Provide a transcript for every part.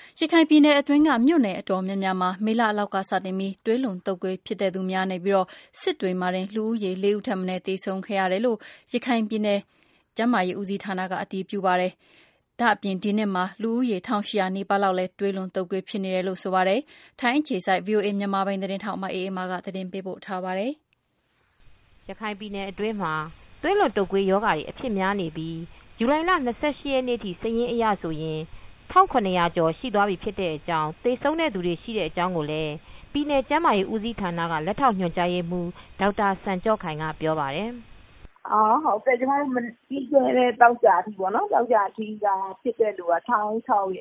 ရခိုင်ပြည်နယ်အတွင်းကမြို့နယ်အတော်များများမှာမေလအလောက်ကစတင်ပြီးသွေးလွန်တုပ်ကွေးဖြစ်တဲ့သူများနေပြီးစစ်တွေမှာတင်လူဦးရေ 4 ဦးထက်မနည်းသေဆုံးခဲ့ရတယ်လို့ရခိုင်ပြည်နယ်ကျန်းမာရေးဦးစီးဌာနကအတည်ပြုပါတယ်။ဒါ့အပြင်ဒီနှစ်မှာလူဦးရေ 1800 နီးပါးလောက်လည်းသွေးလွန်တုပ်ကွေးဖြစ်နေတယ်လို့ဆိုပါတယ်။ထိုင်းအခြေစိုက် VOA မြန်မာပိုင်းသတင်းထောက်မအေးအေးမာကသတင်းပေးပို့ထားပါတယ်။ရခိုင်ပြည်နယ်အတွင်းမှာသွေးလွန်တုပ်ကွေးရောဂါတွေအဖြစ်များနေပြီးဇူလိုင်လ 28 ရက်နေ့ထိစာရင်းအရဆိုရင်1700 ကျော်ရှိသွားပြီဖြစ်တဲ့အကြောင်းသေဆုံးတဲ့သူတွေရှိတဲ့အကြောင်းကိုလည်းပြည်နယ်ကျန်းမာရေးဦးစီးဌာနကလက်ထောက်ညွှန်ကြားရေးမှူးဒေါက်တာစံကျော့ခိုင်ကပြောပါတယ်။ဟုတ်ကဲ့ကျမတို့ပြီးခဲ့တဲ့တောက်ကြအထိပေါ့နော်တောက်ကြအထိကဖြစ်တဲ့လူက1769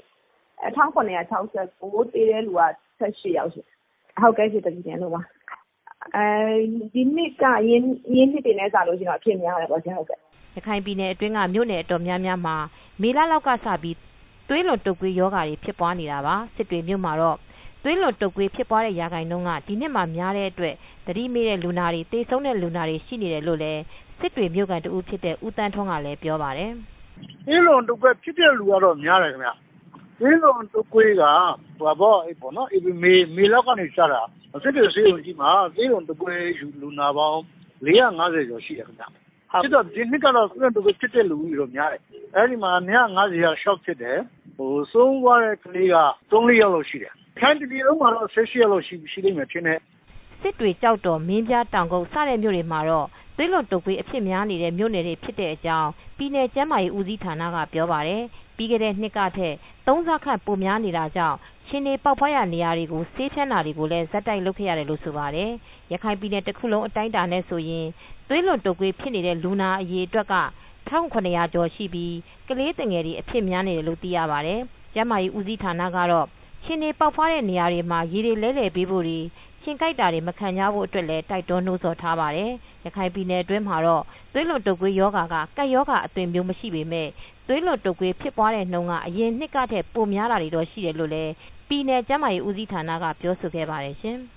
သေတဲ့လူက18ယောက်ရှိဟုတ်ကဲ့ဖြစ်တဲ့ပြည်နယ်လို့ပါဒီနှစ်ကရင်းနှစ်တွေနဲ့စလို့ရှိရင်တော့အဖြစ်များတယ်ပေါ့ရှင်ဟုတ်ကဲ့ရခိုင်ပြည်နယ်အတွင်းကမြို့နယ်အတော်များများမှာမေလလောက်ကစပြီးသွေးလွန်တုပ်ကွေးရောဂါတွေဖြစ်ပွားနေတာပါစစ်တွေမြို့မှာတော့သွေးလွန်တုပ်ကွေးဖြစ်ပွားတဲ့ရာခိုင်နှုန်းကဒီနှစ်မှာများတဲ့အတွက်သတိမေ့တဲ့လူနာတွေသေဆုံးတဲ့လူနာတွေရှိနေတယ်လို့လည်းစစ်တွေမြို့ကန်တဦးဖြစ်တဲ့ဦးတန်းထွန်းကလည်းပြောပါတယ်သွေးလွန်တုပ်ကွေးဖြစ်တဲ့လူကတော့များတယ်ခင်ဗျသွေးလွန်တုပ်ကွေးကပေါ့နော်မေလောက်ကနေစတာစစ်တွေဆေးရုံကြီးမှာသွေးလွန်တုပ်ကွေးလူနာပေါင်း450ကျော်ရှိတယ်ခင်ဗျဖြစ်တော့ဒီနှစ်ကတော့သွေးလွန်တုပ်ကွေးဖြစ်တဲ့လူကြီးတော့များတယ်အဲဒီမှာ150က short ဖြစ်တယ်ဆုံးသွားတဲ့ကလေးက3-4ယောက်လောက်ရှိတယ်ခိုင်ပြည်လုံးမှာတော့18ယောက်လောက်ရှိလိမ့်မယ်ထင်တယ်စစ်တွေကြောက်တော်မင်းပြားတောင်ကုန်းစတဲ့မြို့တွေမှာတော့သွေးလွန်တုပ်ကွေးအဖြစ်များနေတဲ့မြို့နယ်တွေဖြစ်တဲ့အကြောင်းပြည်နယ်ကျန်းမာရေးဦးစီးဌာနကပြောပါတယ်ပြီးခဲ့တဲ့နှစ်ကထက်3ဆခန့်ပိုများနေတာကြောင့်ရှင်နေပေါက်ဖွားရနေရာတွေကိုဆေးဖြန်းတာတွေကိုလည်းဇက်တိုက်လုပ်ခဲ့ရတယ်လို့ဆိုပါတယ်ရခိုင်ပြည်နယ်တစ်ခုလုံးအတိုင်းအတာနဲ့ဆိုရင်သွေးလွန်တုပ်ကွေးဖြစ်နေတဲ့လူနာအရေအတွက်က1700ကျော်ရှိပြီးကလေးငယ်တွေအဖြစ်များနေတယ်လို့သိရပါတယ်ကျန်းမာရေးဦးစီးဌာနကတော့ရှင်နေပေါက်ဖွားတဲ့နေရာတွေမှာရေတွေလဲလှယ်ပေးဖို့ရှင်ကြိုက်တာတွေမခံကြဖို့အတွက်လည်းတိုက်တွန်းနှိုးဆော်ထားပါတယ်ရခိုင်ပြည်နယ်အတွင်းမှာတော့သွေးလွန်တုပ်ကွေးရောဂါကကပ်ရောဂါအသွင်မျိုးမရှိပေမဲ့သွေးလွန်တုပ်ကွေးဖြစ်ပွားတဲ့နှုန်းကအရင်နှစ်ကထက်ပိုများတာတွေတော့ရှိတယ်လို့လည်းပြည်နယ်ကျန်းမာရေးဦးစီးဌာနကပြောဆိုခဲ့ပါတယ်ရှင်